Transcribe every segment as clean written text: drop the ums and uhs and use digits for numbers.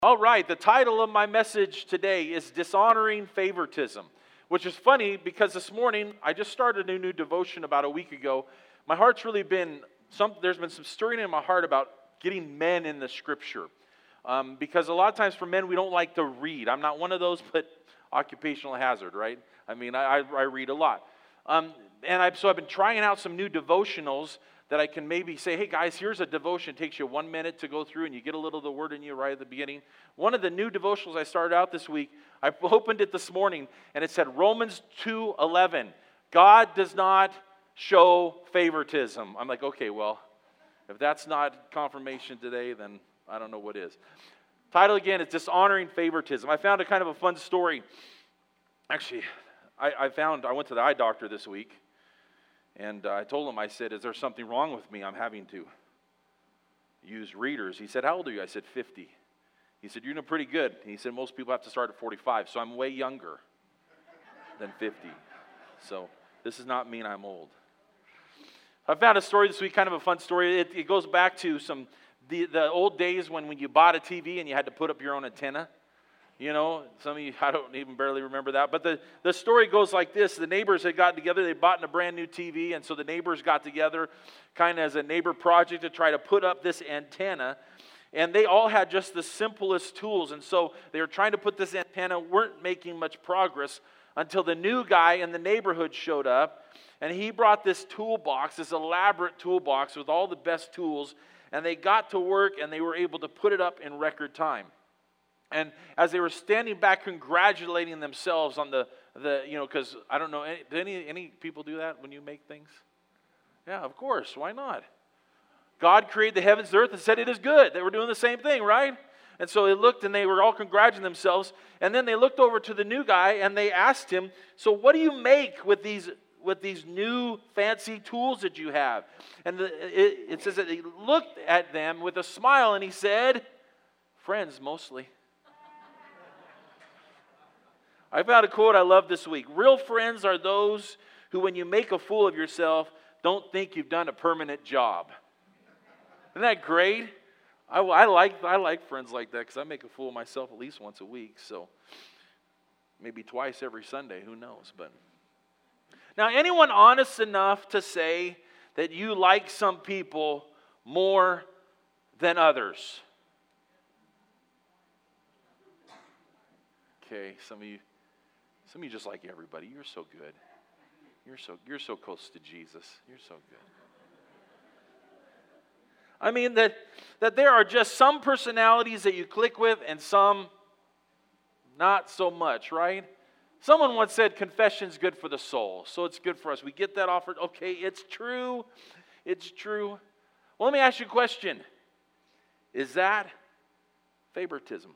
All right, the title of my message today is Dishonoring Favoritism, which is funny because this morning I just started a new devotion about a week ago. My heart's really there's been some stirring in my heart about getting men in the Scripture. Because a lot of times for men we don't like to read. I'm not one of those, but occupational hazard, right? I mean, I read a lot. So I've been trying out some new devotionals that I can maybe say, hey guys, here's a devotion. It takes you 1 minute to go through and you get a little of the word in you right at the beginning. One of the new devotionals I started out this week, I opened it this morning and it said Romans 2:11. God does not show favoritism. I'm like, okay, well, if that's not confirmation today, then I don't know what is. Title again is Dishonoring Favoritism. I found a kind of a fun story. Actually, I went to the eye doctor this week. And I told him, I said, is there something wrong with me? I'm having to use readers. He said, how old are you? I said, 50. He said, you're doing pretty good. He said, most people have to start at 45. So I'm way younger than 50. So this does not mean I'm old. I found a story this week, kind of a fun story. It goes back to the old days when you bought a TV and you had to put up your own antenna. You know, some of you, I don't even barely remember that. But the story goes like this. The neighbors had gotten together. They bought a brand new TV. And so the neighbors got together kind of as a neighbor project to try to put up this antenna. And they all had just the simplest tools. And so they were trying to put this antenna, weren't making much progress until the new guy in the neighborhood showed up. And he brought this toolbox, this elaborate toolbox with all the best tools. And they got to work and they were able to put it up in record time. And as they were standing back congratulating themselves on because I don't know, do any people do that when you make things? Yeah, of course, why not? God created the heavens, the earth, and said it is good. They were doing the same thing, right? And so they looked and they were all congratulating themselves. And then they looked over to the new guy and they asked him, so what do you make with these new fancy tools that you have? And it says that he looked at them with a smile and he said, friends mostly. I found a quote I love this week. Real friends are those who, when you make a fool of yourself, don't think you've done a permanent job. Isn't that great? I like friends like that because I make a fool of myself at least once a week. So maybe twice every Sunday. Who knows? But now, anyone honest enough to say that you like some people more than others? Okay, some of you just like everybody. You're so good. You're so close to Jesus. You're so good. I mean that there are just some personalities that you click with and some not so much, right? Someone once said confession's good for the soul, so it's good for us. We get that offered. Okay, it's true. It's true. Well, let me ask you a question. Is that favoritism?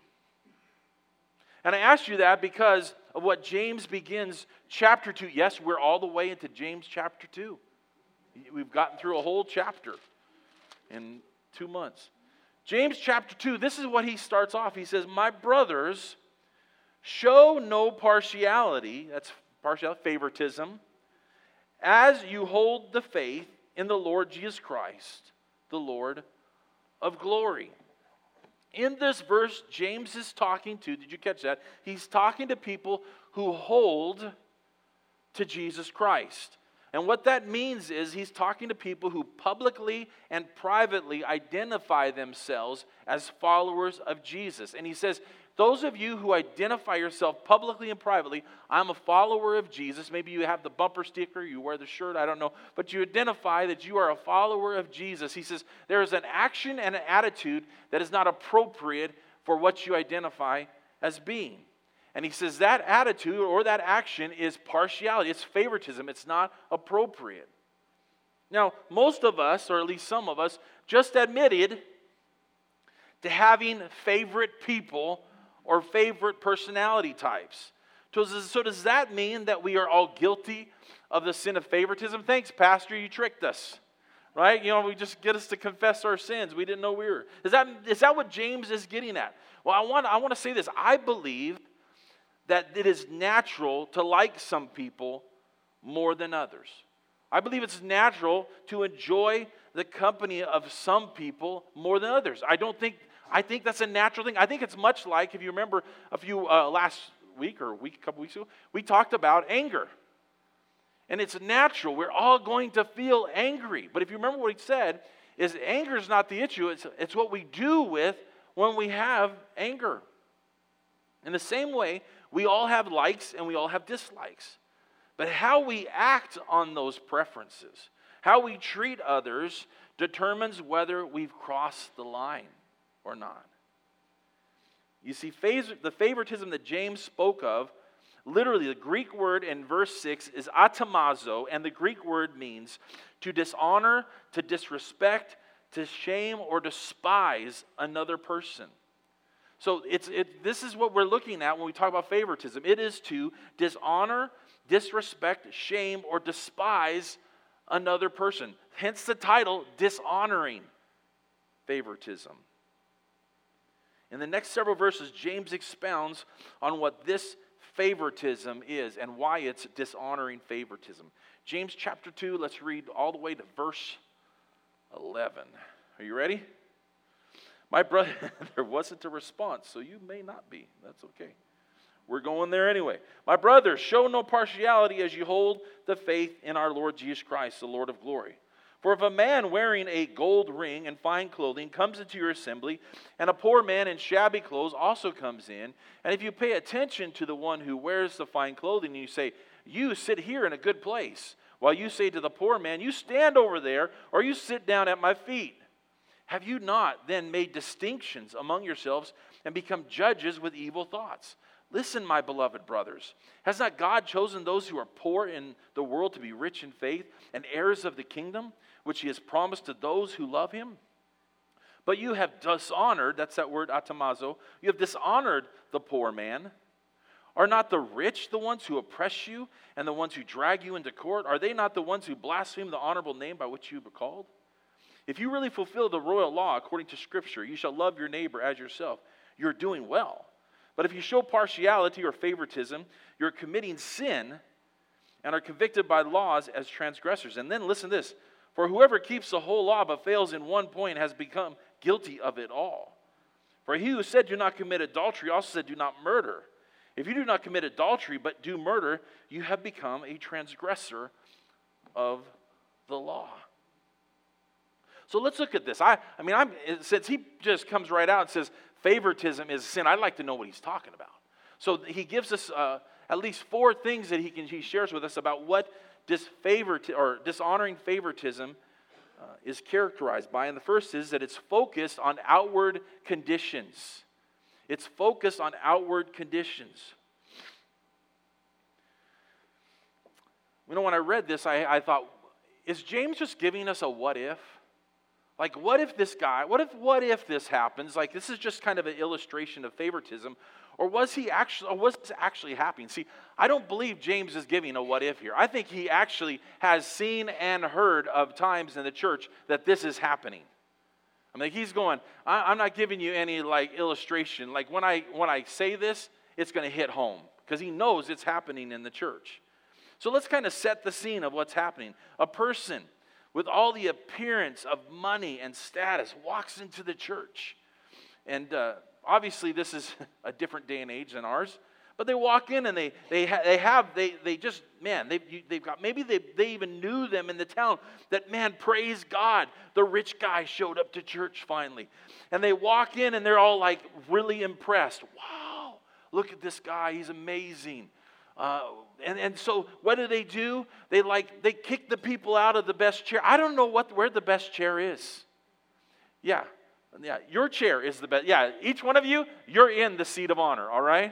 And I ask you that because of what James begins chapter 2. Yes, we're all the way into James chapter 2. We've gotten through a whole chapter in 2 months. James chapter 2, this is what he starts off. He says, my brothers, show no partiality, that's partiality, favoritism, as you hold the faith in the Lord Jesus Christ, the Lord of glory. In this verse, James is talking to, did you catch that? He's talking to people who hold to Jesus Christ. And what that means is he's talking to people who publicly and privately identify themselves as followers of Jesus. And he says, those of you who identify yourself publicly and privately, I'm a follower of Jesus. Maybe you have the bumper sticker, you wear the shirt, I don't know. But you identify that you are a follower of Jesus. He says there is an action and an attitude that is not appropriate for what you identify as being. And he says that attitude or that action is partiality. It's favoritism. It's not appropriate. Now, most of us, or at least some of us, just admitted to having favorite people or favorite personality types. So does that mean that we are all guilty of the sin of favoritism? Thanks, Pastor, you tricked us. Right? We just get us to confess our sins. We didn't know we were. Is that what James is getting at? Well, I want to say this. I believe that it is natural to like some people more than others. I believe it's natural to enjoy the company of some people more than others. I don't think I think that's a natural thing. I think it's much like, if you remember a few last week or a couple weeks ago, we talked about anger. And it's natural. We're all going to feel angry. But if you remember what he said, is anger is not the issue. It's what we do with when we have anger. In the same way, we all have likes and we all have dislikes. But how we act on those preferences, how we treat others, determines whether we've crossed the line or not. You see, the favoritism that James spoke of, literally the Greek word in verse 6 is atamazo, and the Greek word means to dishonor, to disrespect, to shame, or despise another person. So this is what we're looking at when we talk about favoritism. It is to dishonor, disrespect, shame, or despise another person. Hence the title, Dishonoring Favoritism. In the next several verses, James expounds on what this favoritism is and why it's dishonoring favoritism. James chapter 2, let's read all the way to verse 11. Are you ready? My brother, there wasn't a response, so you may not be. That's okay. We're going there anyway. My brothers, show no partiality as you hold the faith in our Lord Jesus Christ, the Lord of glory. For if a man wearing a gold ring and fine clothing comes into your assembly, and a poor man in shabby clothes also comes in, and if you pay attention to the one who wears the fine clothing, and you say, you sit here in a good place, while you say to the poor man, you stand over there, or you sit down at my feet. Have you not then made distinctions among yourselves and become judges with evil thoughts? Listen, my beloved brothers, has not God chosen those who are poor in the world to be rich in faith and heirs of the kingdom, which he has promised to those who love him? But you have dishonored, that's that word atamazo, you have dishonored the poor man. Are not the rich the ones who oppress you and the ones who drag you into court? Are they not the ones who blaspheme the honorable name by which you are called? If you really fulfill the royal law according to Scripture, you shall love your neighbor as yourself. You're doing well. But if you show partiality or favoritism, you're committing sin and are convicted by laws as transgressors. And then listen to this. For whoever keeps the whole law but fails in one point has become guilty of it all. For he who said do not commit adultery also said do not murder. If you do not commit adultery but do murder, you have become a transgressor of the law. So let's look at this. Since he just comes right out and says favoritism is sin, I'd like to know what he's talking about. So he gives us at least four things that he shares with us about what dishonoring favoritism is characterized by. And the first is that it's focused on outward conditions. It's focused on outward conditions. When I read this, I thought, is James just giving us a what if? Like, what if this happens? Like, this is just kind of an illustration of favoritism. Or was this actually happening? See, I don't believe James is giving a what if here. I think he actually has seen and heard of times in the church that this is happening. I mean, he's going, I'm not giving you any illustration. Like when I say this, it's going to hit home. Because he knows it's happening in the church. So let's kind of set the scene of what's happening. A person with all the appearance of money and status walks into the church. And obviously this is a different day and age than ours. But they walk in and they even knew them in the town that, man, praise God, the rich guy showed up to church finally. And they walk in and they're all like really impressed. Wow, look at this guy, he's amazing. And so what do? They kick the people out of the best chair. I don't know where the best chair is. Yeah, your chair is the best. Yeah, each one of you, you're in the seat of honor, all right?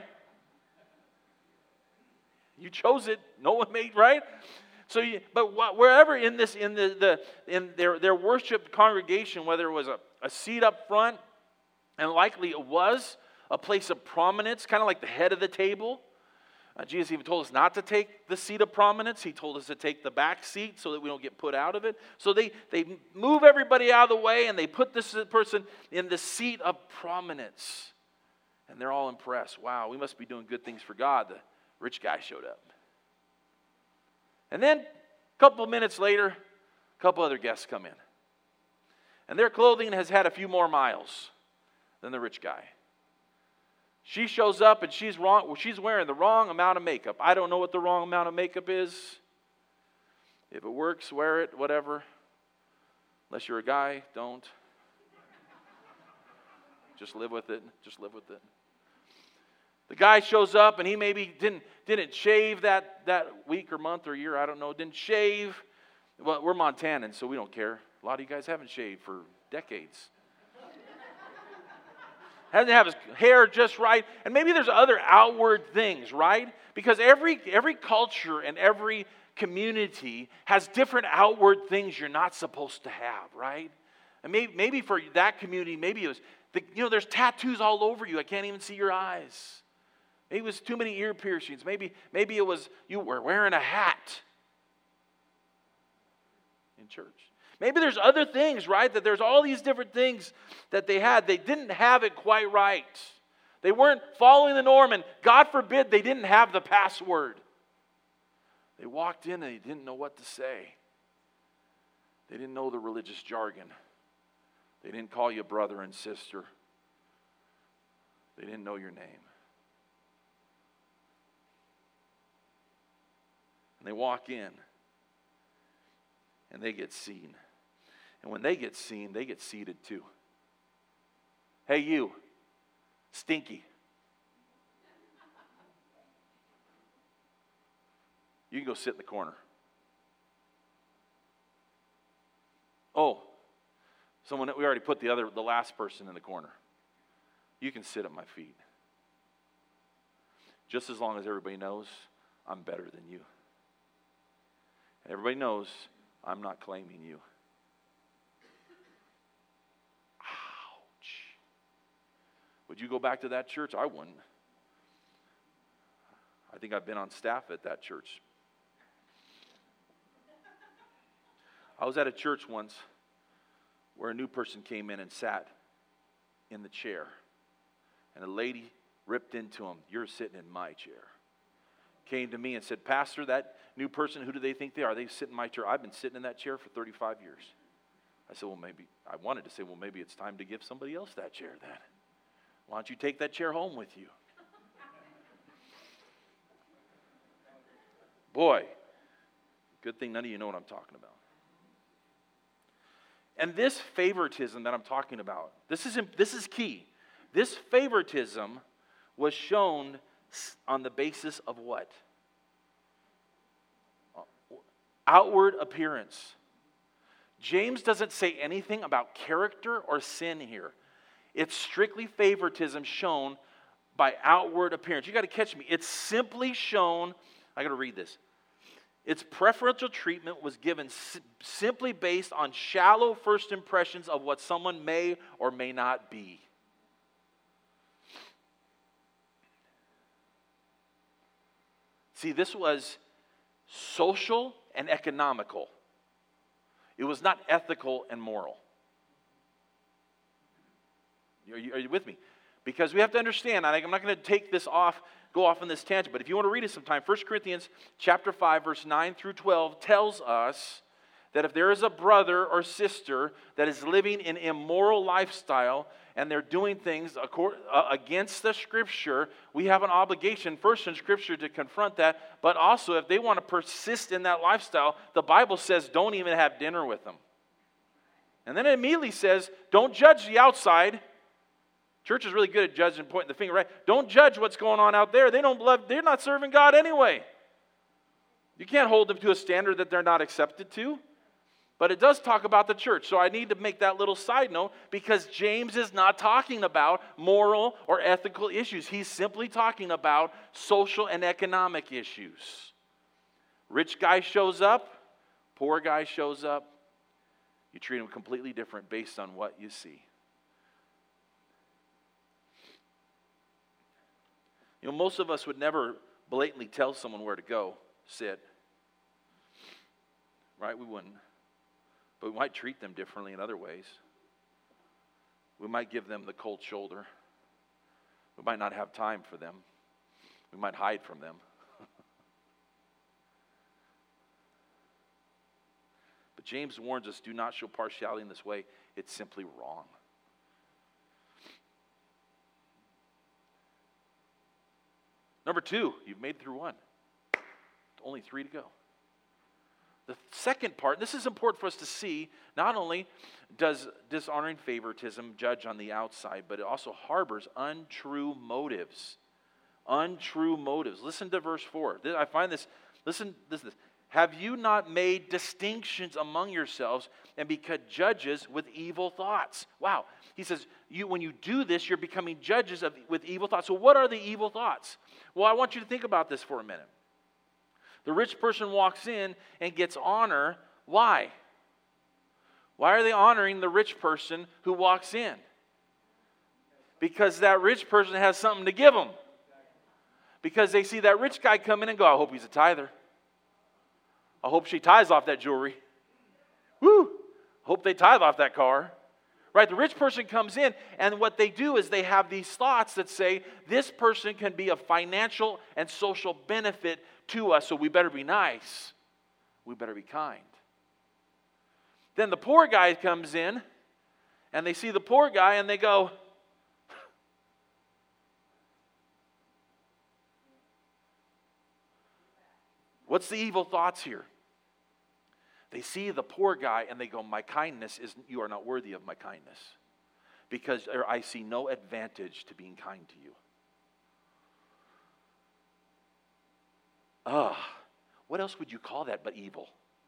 You chose it. No one made, right? So, wherever in their worship congregation, whether it was a seat up front, and likely it was a place of prominence, kind of like the head of the table. Jesus even told us not to take the seat of prominence. He told us to take the back seat so that we don't get put out of it. So they move everybody out of the way and they put this person in the seat of prominence. And they're all impressed. Wow, we must be doing good things for God. The rich guy showed up. And then a couple minutes later, a couple other guests come in. And their clothing has had a few more miles. than the rich guy. She shows up and she's wearing the wrong amount of makeup. I don't know what the wrong amount of makeup is. If it works, wear it, whatever. Unless you're a guy, don't. Just live with it. Just live with it. The guy shows up and he maybe didn't shave that week or month or year, I don't know, didn't shave. Well, we're Montanans, so we don't care. A lot of you guys haven't shaved for decades. Hasn't have his hair just right. And maybe there's other outward things, right? Because every culture and every community has different outward things you're not supposed to have, right? And maybe for that community, maybe it was, there's tattoos all over you. I can't even see your eyes. Maybe it was too many ear piercings. Maybe it was you were wearing a hat in church. Maybe there's other things, right? That there's all these different things that they had. They didn't have it quite right. They weren't following the norm, and God forbid they didn't have the password. They walked in and they didn't know what to say. They didn't know the religious jargon. They didn't call you brother and sister. They didn't know your name. And they walk in and they get seen. And when they get seen, they get seated too. Hey, you, stinky. You can go sit in the corner. Oh, we already put the last person in the corner. You can sit at my feet. Just as long as everybody knows I'm better than you. And everybody knows I'm not claiming you. Ouch. Would you go back to that church? I wouldn't. I think I've been on staff at that church. I was at a church once where a new person came in and sat in the chair. And a lady ripped into him, "You're sitting in my chair." Came to me and said, "Pastor, that new person, who do they think they are? They sit in my chair. I've been sitting in that chair for 35 years. I said, I wanted to say, maybe it's time to give somebody else that chair then. Why don't you take that chair home with you? Boy, good thing none of you know what I'm talking about. And this favoritism that I'm talking about, this is key. This favoritism was shown on the basis of what? Outward appearance. James doesn't say anything about character or sin here. It's strictly favoritism shown by outward appearance. You got to catch me. It's simply shown, I got to read this. Its preferential treatment was given simply based on shallow first impressions of what someone may or may not be. See, this was social and economical. It was not ethical and moral. Are you with me? Because we have to understand, I'm not going to go off on this tangent, but if you want to read it sometime, 1 Corinthians chapter 5, verse 9 through 12 tells us that if there is a brother or sister that is living an immoral lifestyle and they're doing things against the Scripture, we have an obligation, first in Scripture, to confront that, but also if they want to persist in that lifestyle, the Bible says don't even have dinner with them. And then it immediately says, don't judge the outside. Church is really good at judging and pointing the finger, right? Don't judge what's going on out there. They're not serving God anyway. You can't hold them to a standard that they're not accepted to. But it does talk about the church. So I need to make that little side note because James is not talking about moral or ethical issues. He's simply talking about social and economic issues. Rich guy shows up, poor guy shows up. You treat him completely different based on what you see. You know, most of us would never blatantly tell someone where to go, sit. Right? We wouldn't. But we might treat them differently in other ways. We might give them the cold shoulder. We might not have time for them. We might hide from them. But James warns us, do not show partiality in this way. It's simply wrong. Number 2, you've made it through 1. Only 3 to go. The second part, this is important for us to see, not only does dishonoring favoritism judge on the outside, but it also harbors untrue motives. Untrue motives. Listen to verse 4. I find this, listen. Have you not made distinctions among yourselves and become judges with evil thoughts? Wow. He says, when you do this, you're becoming judges with evil thoughts. So what are the evil thoughts? Well, I want you to think about this for a minute. The rich person walks in and gets honor. Why? Why are they honoring the rich person who walks in? Because that rich person has something to give them. Because they see that rich guy come in and go, I hope he's a tither. I hope she tithes off that jewelry. Woo! I hope they tithe off that car. Right? The rich person comes in, and what they do is they have these thoughts that say, this person can be a financial and social benefit to us, so we better be nice. We better be kind. Then the poor guy comes in, and they see the poor guy, and they go, what's the evil thoughts here? They see the poor guy and they go, you are not worthy of my kindness. Because I see no advantage to being kind to you. What else would you call that but evil?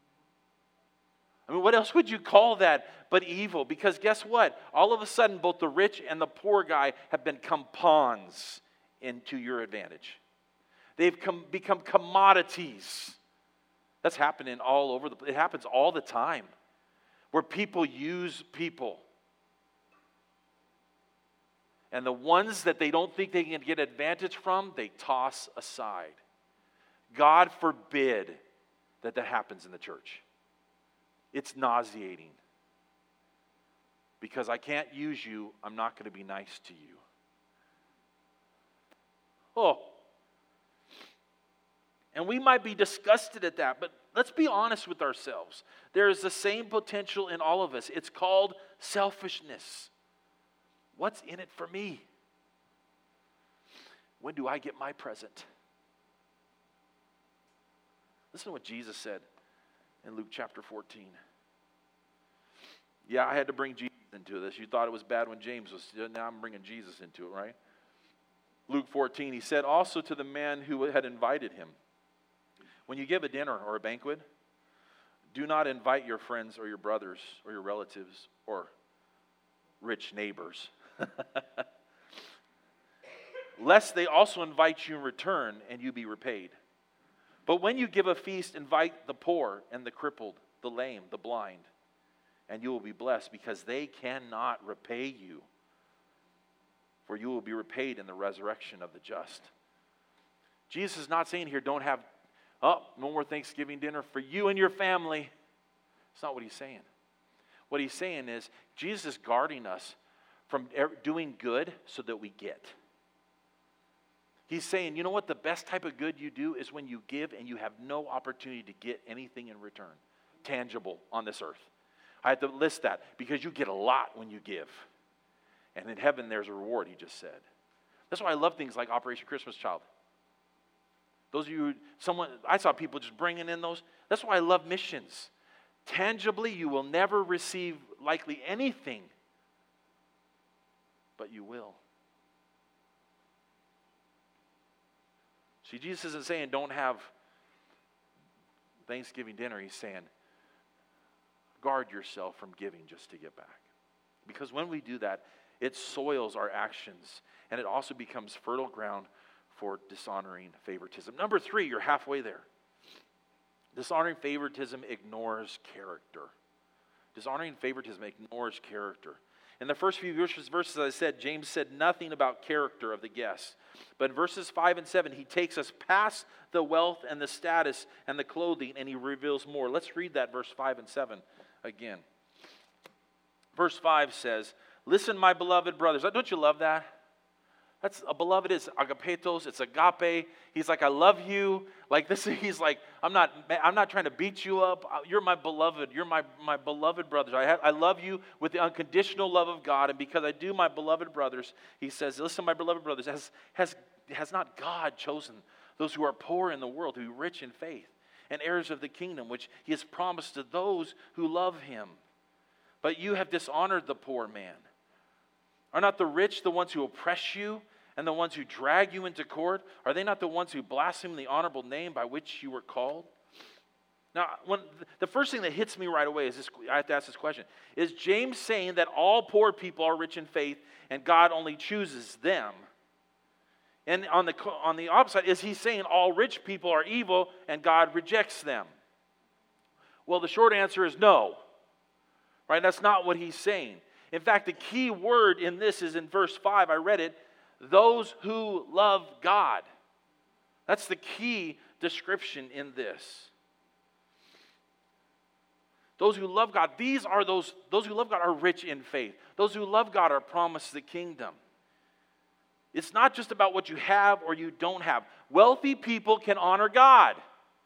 I mean, what else would you call that but evil? Because guess what? All of a sudden, both the rich and the poor guy have become pawns into your advantage. They've become commodities. That's happening all over. It happens all the time where people use people. And the ones that they don't think they can get advantage from, they toss aside. God forbid that happens in the church. It's nauseating. Because I can't use you, I'm not going to be nice to you. Oh. And we might be disgusted at that, but let's be honest with ourselves. There is the same potential in all of us. It's called selfishness. What's in it for me? When do I get my present? Listen to what Jesus said in Luke chapter 14. Yeah, I had to bring Jesus into this. You thought it was bad when James was, now I'm bringing Jesus into it, right? Luke 14, he said also to the man who had invited him, when you give a dinner or a banquet, do not invite your friends or your brothers or your relatives or rich neighbors, lest they also invite you in return and you be repaid. But when you give a feast, invite the poor and the crippled, the lame, the blind, and you will be blessed because they cannot repay you, for you will be repaid in the resurrection of the just. Jesus is not saying here, don't have no more Thanksgiving dinner for you and your family. That's not what he's saying. What he's saying is, Jesus is guarding us from doing good so that we get. He's saying, you know what? The best type of good you do is when you give and you have no opportunity to get anything in return, tangible on this earth. I had to list that because you get a lot when you give. And in heaven there's a reward, he just said. That's why I love things like Operation Christmas Child. Those of you, I saw people just bringing in those. That's why I love missions. Tangibly, you will never receive likely anything, but you will. See, Jesus isn't saying don't have Thanksgiving dinner. He's saying guard yourself from giving just to get back. Because when we do that, it soils our actions, and it also becomes fertile ground for dishonoring favoritism. Number 3, you're halfway there. Dishonoring favoritism ignores character. Dishonoring favoritism ignores character. In the first few verses, I said, James said nothing about character of the guests. But in verses 5 and 7, he takes us past the wealth and the status and the clothing, and he reveals more. Let's read that verse 5 and 7 again. Verse 5 says, listen, my beloved brothers. Don't you love that? That's a beloved is agapetos, it's agape. He's like, I love you. Like this, he's like, I'm not trying to beat you up. You're my beloved. You're my beloved brothers. I love you with the unconditional love of God. And because I do, my beloved brothers, he says, listen, my beloved brothers, has not God chosen those who are poor in the world, who are rich in faith, and heirs of the kingdom, which he has promised to those who love him? But you have dishonored the poor man. Are not the rich the ones who oppress you and the ones who drag you into court? Are they not the ones who blaspheme the honorable name by which you were called? Now, the first thing that hits me right away is this: I have to ask this question. Is James saying that all poor people are rich in faith and God only chooses them? And on the opposite, is he saying all rich people are evil and God rejects them? Well, the short answer is no. Right? That's not what he's saying. In fact, the key word in this is in verse 5. I read it. Those who love God. That's the key description in this. Those who love God. Those who love God are rich in faith. Those who love God are promised the kingdom. It's not just about what you have or you don't have. Wealthy people can honor God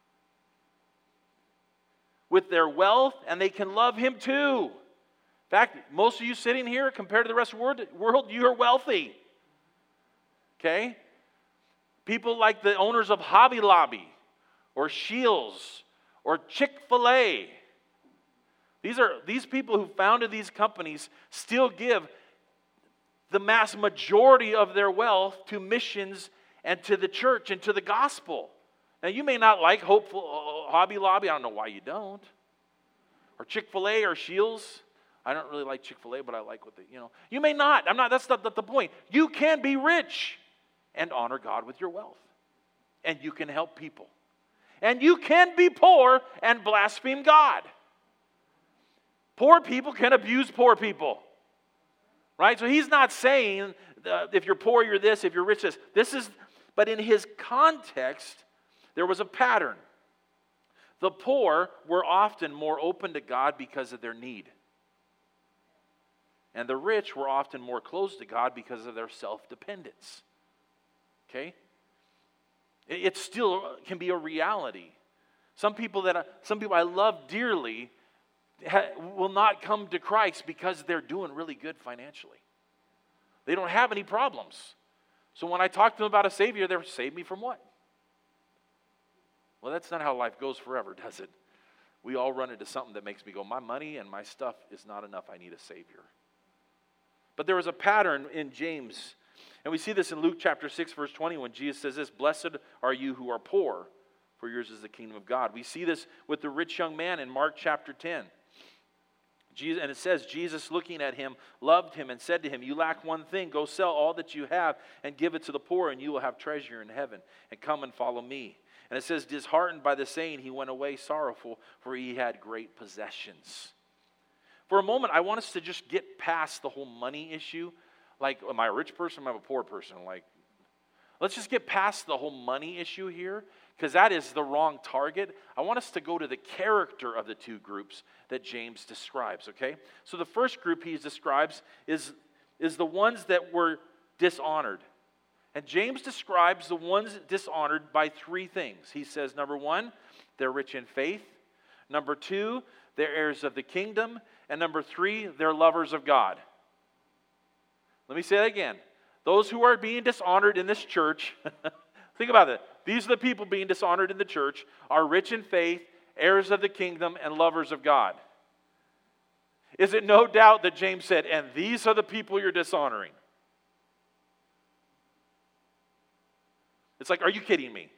with their wealth, and they can love him too. In fact, most of you sitting here, compared to the rest of the world, you are wealthy. Okay? People like the owners of Hobby Lobby or Scheels or Chick-fil-A. These people who founded these companies still give the mass majority of their wealth to missions and to the church and to the gospel. Now, you may not like Hobby Lobby. I don't know why you don't. Or Chick-fil-A or Scheels. I don't really like Chick-fil-A, but I like what you may not. That's not the point. You can be rich and honor God with your wealth. And you can help people. And you can be poor and blaspheme God. Poor people can abuse poor people. Right? So he's not saying if you're poor, you're this, if you're rich, this. But in his context, there was a pattern. The poor were often more open to God because of their need. And the rich were often more closed to God because of their self-dependence. Okay? It still can be a reality. Some people I love dearly will not come to Christ because they're doing really good financially. They don't have any problems. So when I talk to them about a Savior, they're save me from what? Well, that's not how life goes forever, does it? We all run into something that makes me go, my money and my stuff is not enough. I need a Savior. But there was a pattern in James. And we see this in Luke chapter 6, verse 20, when Jesus says this: blessed are you who are poor, for yours is the kingdom of God. We see this with the rich young man in Mark chapter 10. And it says, Jesus, looking at him, loved him and said to him, you lack one thing. Go sell all that you have and give it to the poor, and you will have treasure in heaven. And come and follow me. And it says, disheartened by the saying, he went away sorrowful, for he had great possessions. For a moment, I want us to just get past the whole money issue. Like, am I a rich person? Am I a poor person? Let's just get past the whole money issue here, because that is the wrong target. I want us to go to the character of the two groups that James describes, okay? So the first group he describes is the ones that were dishonored. And James describes the ones dishonored by three things. He says, number one, they're rich in faith. Number two, they're heirs of the kingdom. And number three, they're lovers of God. Let me say that again. Those who are being dishonored in this church, think about it. These are the people being dishonored in the church, are rich in faith, heirs of the kingdom, and lovers of God. Is it no doubt that James said, and these are the people you're dishonoring? It's like, are you kidding me?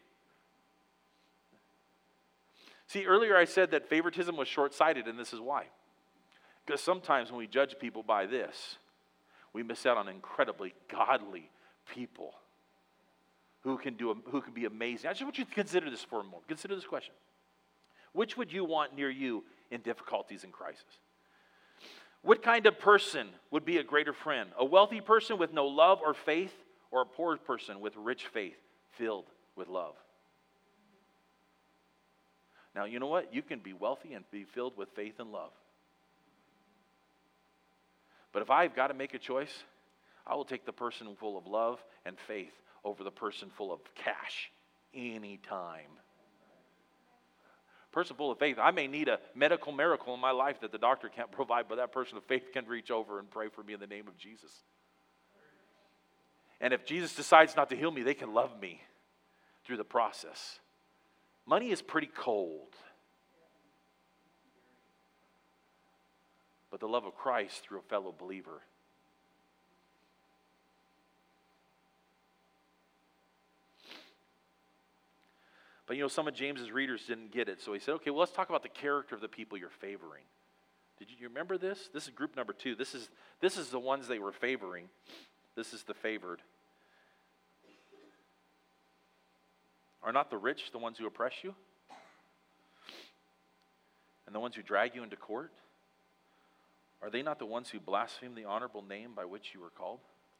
See, earlier I said that favoritism was short-sighted, and this is why. Because sometimes when we judge people by this, we miss out on incredibly godly people who can be amazing. I just want you to consider this for a moment. Consider this question. Which would you want near you in difficulties and crisis? What kind of person would be a greater friend? A wealthy person with no love or faith, or a poor person with rich faith filled with love? Now, you know what? You can be wealthy and be filled with faith and love. But if I've got to make a choice, I will take the person full of love and faith over the person full of cash anytime. Person full of faith, I may need a medical miracle in my life that the doctor can't provide, but that person of faith can reach over and pray for me in the name of Jesus. And if Jesus decides not to heal me, they can love me through the process. Money is pretty cold. But the love of Christ through a fellow believer. But some of James's readers didn't get it. So he said, okay, well, let's talk about the character of the people you're favoring. Did you remember this? This is group number 2. This is the ones they were favoring. This is the favored. Are not the rich the ones who oppress you? And the ones who drag you into court? Are they not the ones who blaspheme the honorable name by which you were called?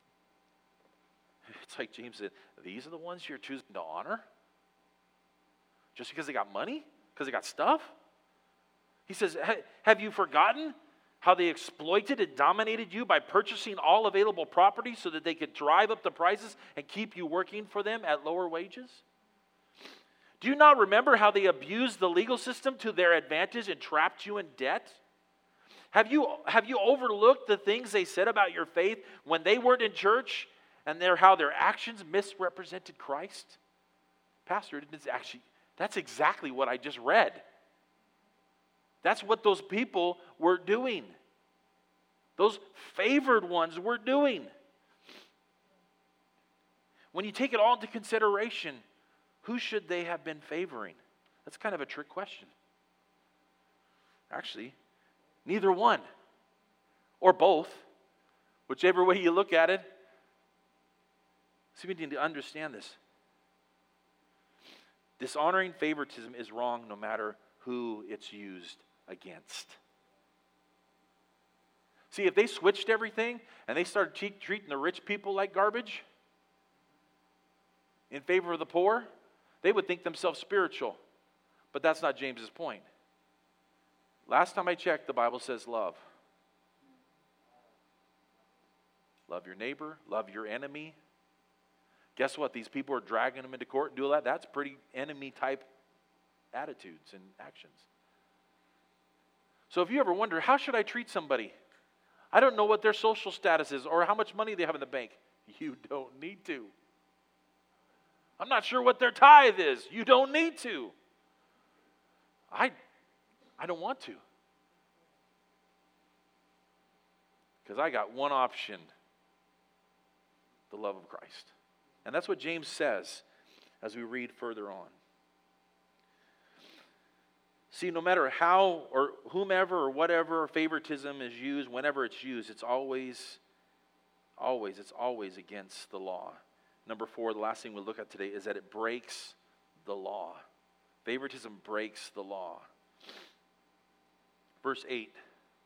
It's like James said, these are the ones you're choosing to honor? Just because they got money? Because they got stuff? He says, have you forgotten how they exploited and dominated you by purchasing all available property so that they could drive up the prices and keep you working for them at lower wages? Do you not remember how they abused the legal system to their advantage and trapped you in debt? Have you overlooked the things they said about your faith when they weren't in church and how their actions misrepresented Christ? Pastor, that's exactly what I just read. That's what those people were doing. Those favored ones were doing. When you take it all into consideration, who should they have been favoring? That's kind of a trick question. Actually, neither one. Or both. Whichever way you look at it. So we need to understand this. Dishonoring favoritism is wrong no matter who it's used against. See, if they switched everything and they started treating the rich people like garbage in favor of the poor, they would think themselves spiritual. But that's not James's point. Last time I checked, the Bible says love. Love your neighbor, love your enemy. Guess what? These people are dragging them into court and doing that. That's pretty enemy-type attitudes and actions. So if you ever wonder, how should I treat somebody? I don't know what their social status is or how much money they have in the bank. You don't need to. I'm not sure what their tithe is. You don't need to. I don't want to. Because I got one option. The love of Christ. And that's what James says as we read further on. See, no matter how or whomever or whatever favoritism is used, whenever it's used, it's always against the law. Number 4, the last thing we'll look at today is that it breaks the law. Favoritism breaks the law. Verse 8.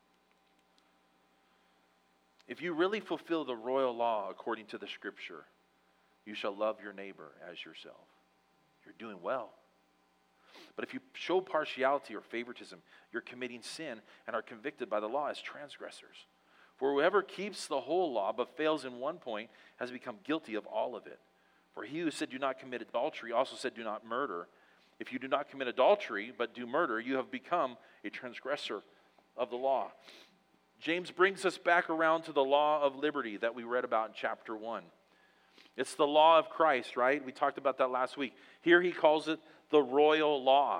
If you really fulfill the royal law according to the Scripture, you shall love your neighbor as yourself. You're doing well. But if you show partiality or favoritism, you're committing sin and are convicted by the law as transgressors. For whoever keeps the whole law but fails in one point has become guilty of all of it. For he who said do not commit adultery also said do not murder. If you do not commit adultery but do murder, you have become a transgressor of the law. James brings us back around to the law of liberty that we read about in chapter 1. It's the law of Christ, right? We talked about that last week. Here he calls it the royal law.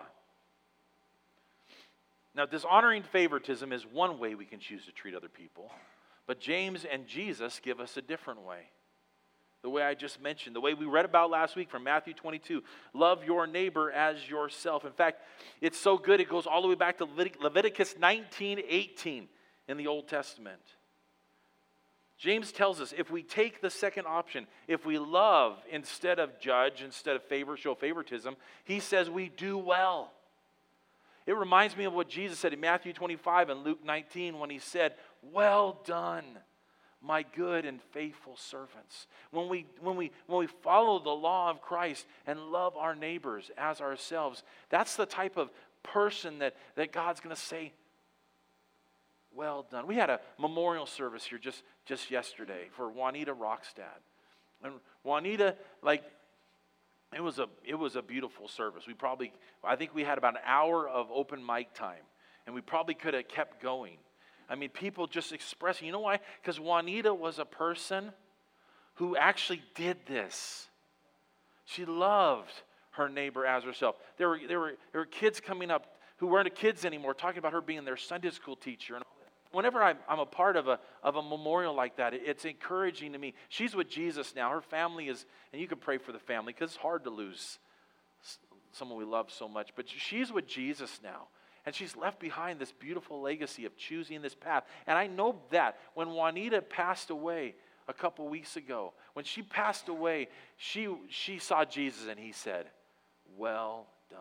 Now, dishonoring favoritism is one way we can choose to treat other people. But James and Jesus give us a different way. The way I just mentioned, the way we read about last week from Matthew 22. Love your neighbor as yourself. In fact, it's so good it goes all the way back to Leviticus 19:18 in the Old Testament. James tells us if we take the second option, if we love instead of judge, instead of show favoritism, he says we do well. It reminds me of what Jesus said in Matthew 25 and Luke 19 when he said, well done, my good and faithful servants. When we follow the law of Christ and love our neighbors as ourselves, that's the type of person that God's going to say, well done. We had a memorial service here just yesterday for Juanita Rockstad. And Juanita, it was a beautiful service. I think we had about an hour of open mic time, and we probably could have kept going. I mean, people just expressing. You know why? Because Juanita was a person who actually did this. She loved her neighbor as herself. There were kids coming up who weren't kids anymore, talking about her being their Sunday school teacher. And whenever I'm a part of a memorial like that, it's encouraging to me. She's with Jesus now. Her family is, and you can pray for the family because it's hard to lose someone we love so much. But she's with Jesus now. And she's left behind this beautiful legacy of choosing this path. And I know that when Juanita passed away a couple weeks ago, when she passed away, she saw Jesus and he said, well done.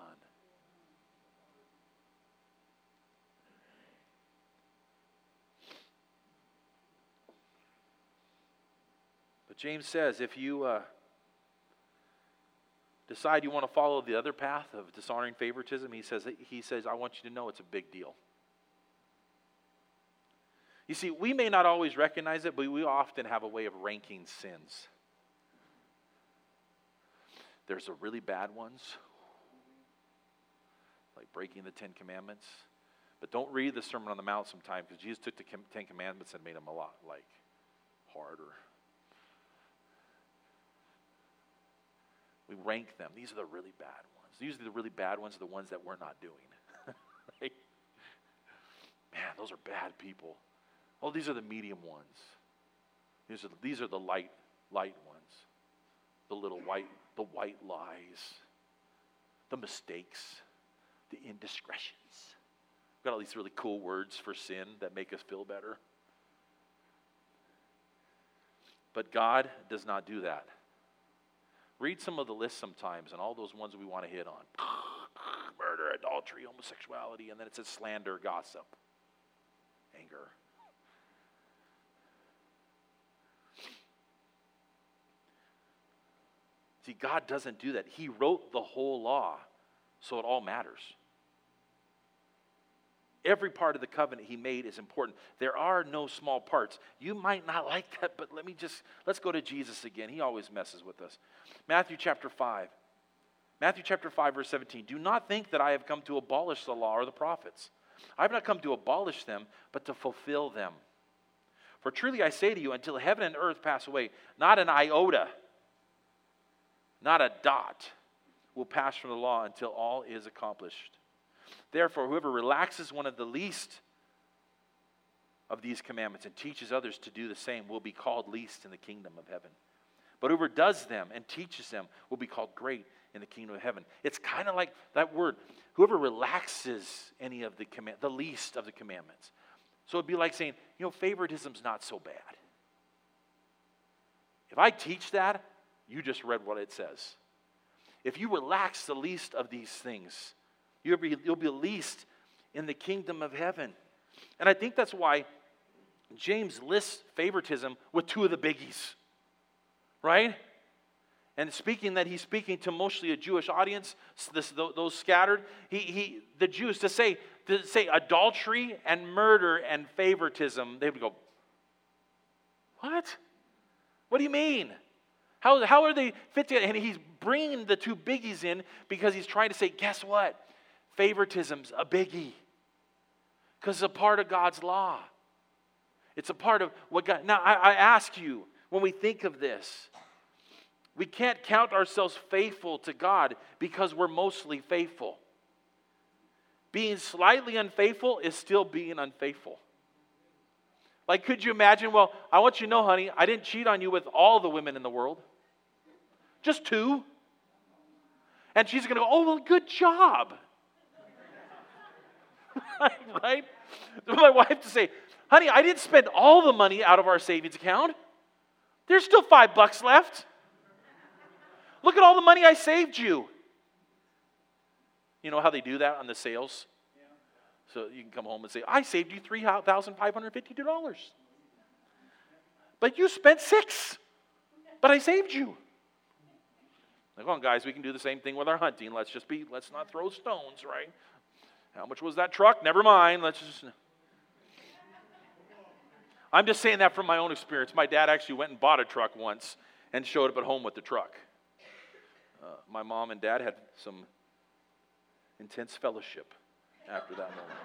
But James says, if you decide you want to follow the other path of dishonoring favoritism, he says, I want you to know it's a big deal. You see, we may not always recognize it, but we often have a way of ranking sins. There's the really bad ones, like breaking the 10 Commandments. But don't read the Sermon on the Mount sometime, because Jesus took the 10 Commandments and made them a lot harder. We rank them. These are the really bad ones. Usually the really bad ones are the ones that we're not doing. Right? Man, those are bad people. Oh, these are the medium ones. These are the light ones. The white lies. The mistakes. The indiscretions. We've got all these really cool words for sin that make us feel better. But God does not do that. Read some of the lists sometimes, and all those ones we want to hit on. Murder, adultery, homosexuality, and then it says slander, gossip, anger. See, God doesn't do that. He wrote the whole law, so it all matters. Every part of the covenant he made is important. There are no small parts. You might not like that, but let's go to Jesus again. He always messes with us. Matthew chapter 5. Matthew chapter 5, verse 17. Do not think that I have come to abolish the law or the prophets. I have not come to abolish them, but to fulfill them. For truly I say to you, until heaven and earth pass away, not an iota, not a dot will pass from the law until all is accomplished. Therefore, whoever relaxes one of the least of these commandments and teaches others to do the same will be called least in the kingdom of heaven. But whoever does them and teaches them will be called great in the kingdom of heaven. It's kind of like that word, whoever relaxes any of the least of the commandments. So it'd be like saying, favoritism's not so bad. If I teach that, you just read what it says. If you relax the least of these things, you'll be least in the kingdom of heaven. And I think that's why James lists favoritism with two of the biggies. Right? And he's speaking to mostly a Jewish audience, those scattered. The Jews, to say adultery and murder and favoritism, they would go, what? What do you mean? How are they fit together? And he's bringing the two biggies in because he's trying to say, guess what? Favoritism's a biggie. Because it's a part of God's law. It's a part of what God... Now, I ask you, when we think of this, we can't count ourselves faithful to God because we're mostly faithful. Being slightly unfaithful is still being unfaithful. Like, could you imagine, well, I want you to know, honey, I didn't cheat on you with all the women in the world. Just 2. And she's going to go, oh, well, good job. Right? My wife to say, honey, I didn't spend all the money out of our savings account. There's still $5 left. Look at all the money I saved you. You know how they do that on the sales? Yeah. So you can come home and say, I saved you $3,552. But you spent $6. But I saved you. Come on, guys, we can do the same thing with our hunting. Let's not throw stones, right? How much was that truck? Never mind. I'm just saying that from my own experience. My dad actually went and bought a truck once and showed up at home with the truck. My mom and dad had some intense fellowship after that moment.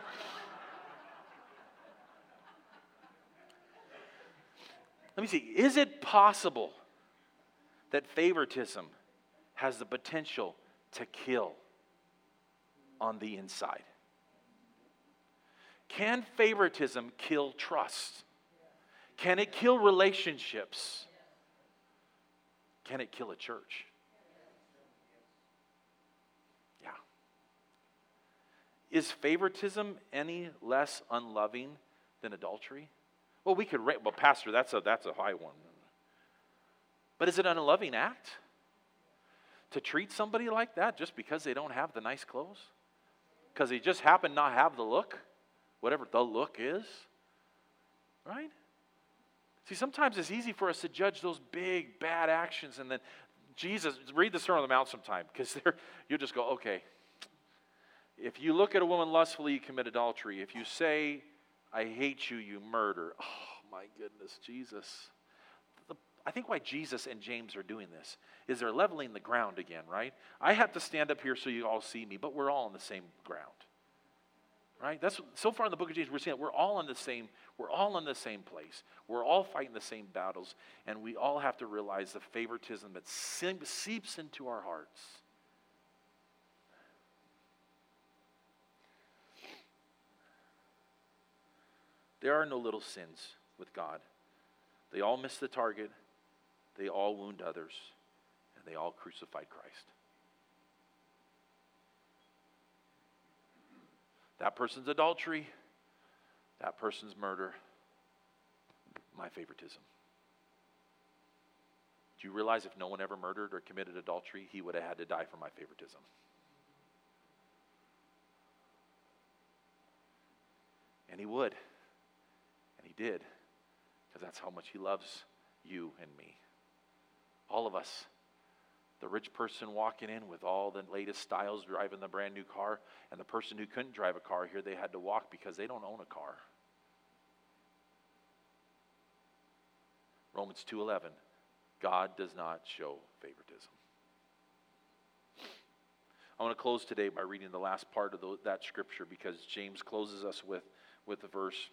Let me see. Is it possible that favoritism has the potential to kill on the inside? Can favoritism kill trust? Can it kill relationships? Can it kill a church? Yeah. Is favoritism any less unloving than adultery? Well, we could rate, well, Pastor, that's a high one. But is it an unloving act to treat somebody like that just because they don't have the nice clothes? Because they just happen not have the look? Whatever the look is, right? See, sometimes it's easy for us to judge those big, bad actions, and then read the Sermon on the Mount sometime, because you'll just go, okay, if you look at a woman lustfully, you commit adultery. If you say, I hate you, you murder. Oh, my goodness, Jesus. I think why Jesus and James are doing this is they're leveling the ground again, right? I have to stand up here so you all see me, but we're all on the same ground. Right? That's so far in the book of James, we're seeing that we're all in the same place. We're all fighting the same battles, and we all have to realize the favoritism that seeps into our hearts. There are no little sins with God. They all miss the target, they all wound others, and they all crucified Christ. That person's adultery, that person's murder, my favoritism. Do you realize if no one ever murdered or committed adultery, he would have had to die for my favoritism? And he would. And he did. Because that's how much he loves you and me. All of us. The rich person walking in with all the latest styles, driving the brand new car, and the person who couldn't drive a car here, they had to walk because they don't own a car. Romans 2:11, God does not show favoritism. I want to close today by reading the last part of that scripture, because James closes us with the verse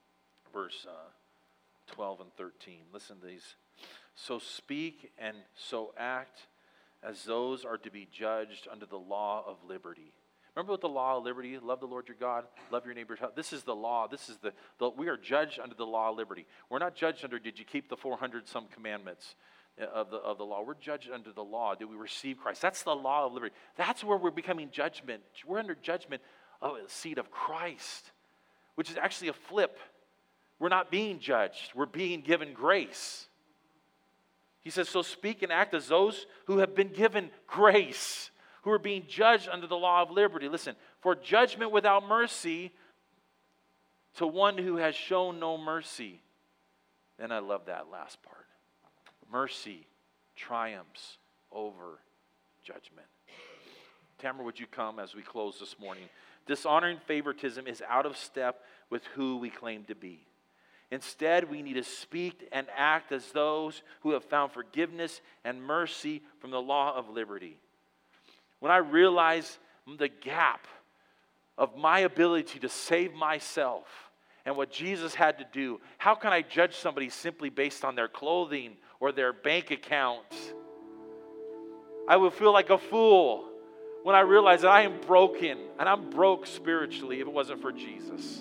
12 and 13. Listen to these. So speak and so act as those are to be judged under the law of liberty. Remember what the law of liberty, love the Lord your God, love your neighbor. This is the law. This is we are judged under the law of liberty. We're not judged under, did you keep the 400 some commandments of the law. We're judged under the law. Did we receive Christ? That's the law of liberty. That's where we're becoming judgment. We're under judgment of the seat of Christ, which is actually a flip. We're not being judged. We're being given grace. He says, so speak and act as those who have been given grace, who are being judged under the law of liberty. Listen, for judgment without mercy to one who has shown no mercy. And I love that last part. Mercy triumphs over judgment. Tamara, would you come as we close this morning? Dishonoring favoritism is out of step with who we claim to be. Instead, we need to speak and act as those who have found forgiveness and mercy from the law of liberty. When I realize the gap of my ability to save myself and what Jesus had to do, how can I judge somebody simply based on their clothing or their bank account? I would feel like a fool when I realize that I am broken, and I'm broke spiritually if it wasn't for Jesus.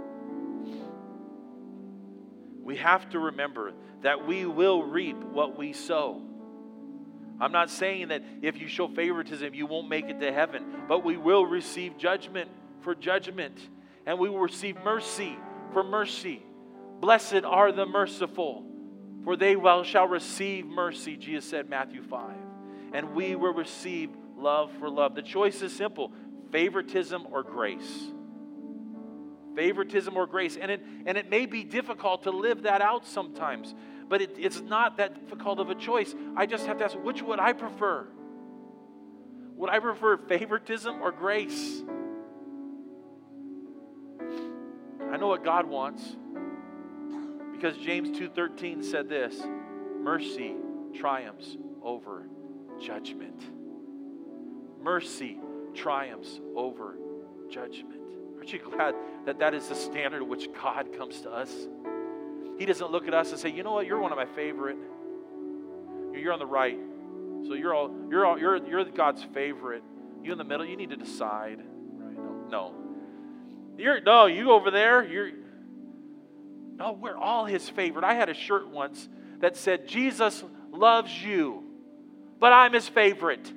We have to remember that we will reap what we sow. I'm not saying that if you show favoritism, you won't make it to heaven, but we will receive judgment for judgment, and we will receive mercy for mercy. Blessed are the merciful, for they shall receive mercy, Jesus said, Matthew 5. And we will receive love for love. The choice is simple: favoritism or grace. Favoritism or grace. And it may be difficult to live that out sometimes, but it's not that difficult of a choice. I just have to ask, which would I prefer? Would I prefer favoritism or grace? I know what God wants. Because James 2:13 said this, mercy triumphs over judgment. Mercy triumphs over judgment. Aren't you glad that that is the standard at which God comes to us? He doesn't look at us and say, you know what, you're one of my favorite. You're on the right. So you're God's favorite. You in the middle, you need to decide. Right? No. You over there, we're all his favorite. I had a shirt once that said, Jesus loves you, but I'm his favorite.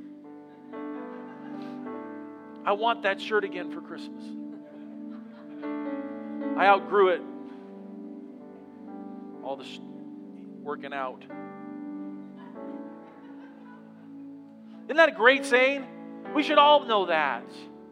I want that shirt again for Christmas. I outgrew it. All this working out. Isn't that a great saying? We should all know that.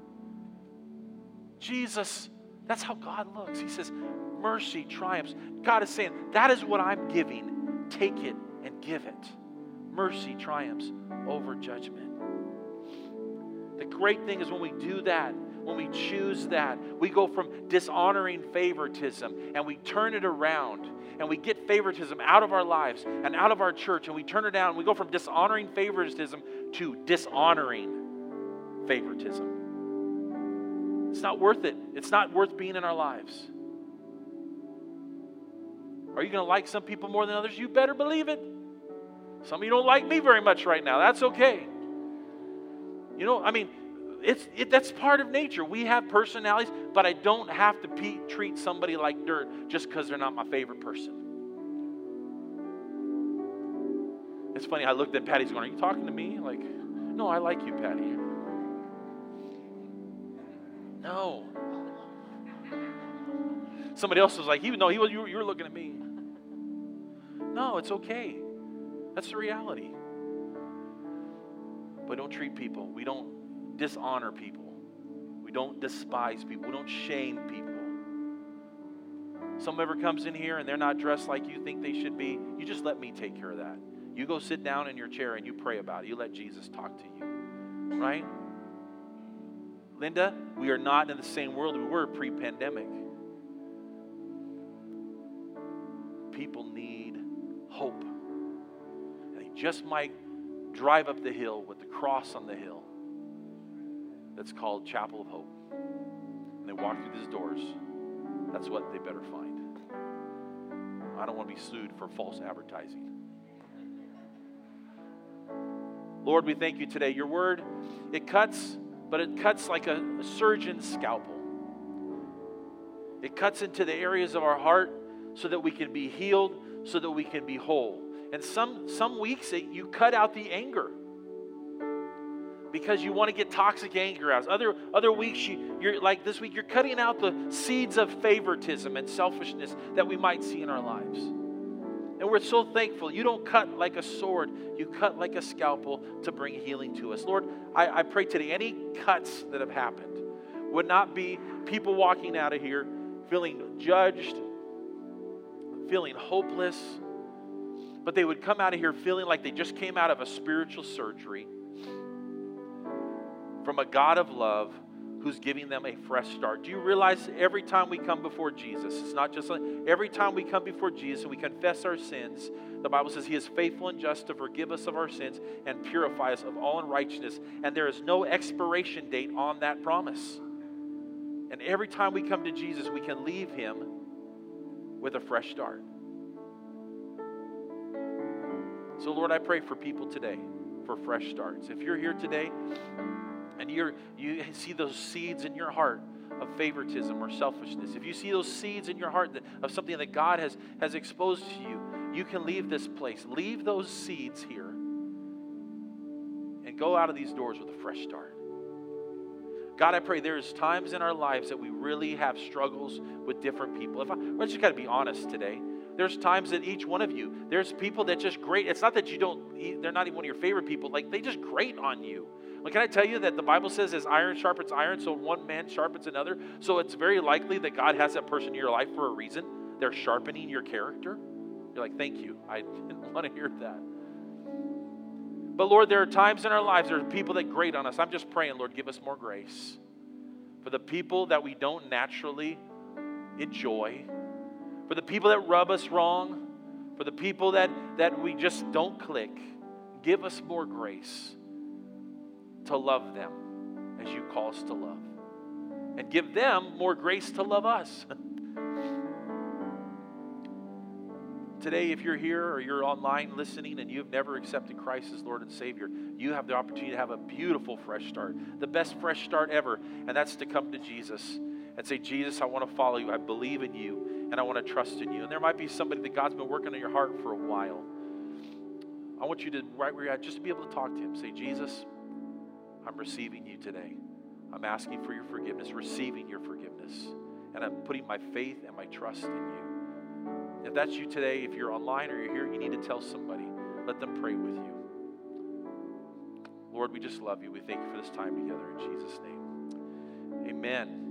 Jesus, that's how God looks. He says, mercy triumphs. God is saying, that is what I'm giving. Take it and give it. Mercy triumphs over judgment. The great thing is when we do that, when we choose that, we go from dishonoring favoritism and we turn it around and we get favoritism out of our lives and out of our church and we turn it down. We go from dishonoring favoritism to dishonoring favoritism. It's not worth it. It's not worth being in our lives. Are you going to like some people more than others? You better believe it. Some of you don't like me very much right now. That's okay. That's part of nature. We have personalities, but I don't have to treat somebody like dirt just because they're not my favorite person. It's funny, I looked at Patty, going, are you talking to me? Like, no, I like you, Patty. No. Somebody else was like, you were looking at me. No, it's okay. That's the reality. But don't treat people. We don't dishonor people. We don't despise people. We don't shame people. Someone ever comes in here and they're not dressed like you think they should be, you just let me take care of that. You go sit down in your chair and you pray about it. You let Jesus talk to you. Right? Linda, we are not in the same world we were pre-pandemic. People need hope. And they just might drive up the hill with the cross on the hill that's called Chapel of Hope. And they walk through these doors. That's what they better find. I don't want to be sued for false advertising. Lord, we thank you today. Your word, it cuts, but it cuts like a surgeon's scalpel. It cuts into the areas of our heart so that we can be healed, so that we can be whole. And some weeks you cut out the anger because you want to get toxic anger out. Other weeks you're like this week, you're cutting out the seeds of favoritism and selfishness that we might see in our lives. And we're so thankful. You don't cut like a sword. You cut like a scalpel to bring healing to us. Lord, I pray today, any cuts that have happened would not be people walking out of here feeling judged, feeling hopeless, but they would come out of here feeling like they just came out of a spiritual surgery from a God of love who's giving them a fresh start. Do you realize every time we come before Jesus, it's not just like every time we come before Jesus and we confess our sins, the Bible says he is faithful and just to forgive us of our sins and purify us of all unrighteousness. And there is no expiration date on that promise. And every time we come to Jesus, we can leave him with a fresh start. So Lord, I pray for people today for fresh starts. If you're here today and you see those seeds in your heart of favoritism or selfishness, if you see those seeds in your heart of something that God has exposed to you, you can leave this place. Leave those seeds here and go out of these doors with a fresh start. God, I pray there's times in our lives that we really have struggles with different people. I just got to be honest today. There's times that each one of you, there's people that just grate. It's not that they're not even one of your favorite people. Like, they just grate on you. Well, can I tell you that the Bible says as iron sharpens iron, so one man sharpens another. So it's very likely that God has that person in your life for a reason. They're sharpening your character. You're like, thank you. I didn't want to hear that. But Lord, there are times in our lives, there are people that grate on us. I'm just praying, Lord, give us more grace. For the people that we don't naturally enjoy, For the people that rub us wrong, for the people that we just don't click, give us more grace to love them as you call us to love. And give them more grace to love us. Today, if you're here or you're online listening and you've never accepted Christ as Lord and Savior, you have the opportunity to have a beautiful fresh start, the best fresh start ever, and that's to come to Jesus and say, Jesus, I want to follow you. I believe in you, and I want to trust in you. And there might be somebody that God's been working on your heart for a while. I want you to, right where you're at, just to be able to talk to him. Say, Jesus, I'm receiving you today. I'm asking for your forgiveness, receiving your forgiveness. And I'm putting my faith and my trust in you. If that's you today, if you're online or you're here, you need to tell somebody. Let them pray with you. Lord, we just love you. We thank you for this time together in Jesus' name. Amen.